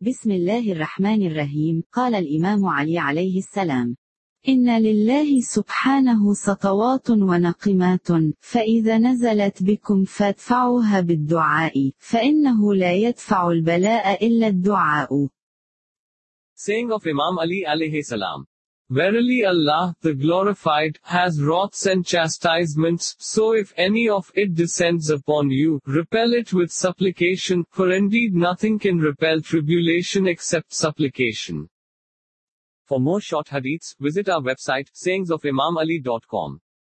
بسم الله الرحمن الرحيم. قال الإمام علي عليه السلام: إن لله سبحانه سطوات ونقمات، فإذا نزلت بكم فادفعوها بالدعاء، فإنه لا يدفع البلاء إلا الدعاء. Saying of Imam Ali alayhi salam. Verily Allah, the glorified, has wraths and chastisements, so if any of it descends upon you, repel it with supplication, for indeed nothing can repel tribulation except supplication. For more short hadiths, visit our website, sayingsofimamali.com.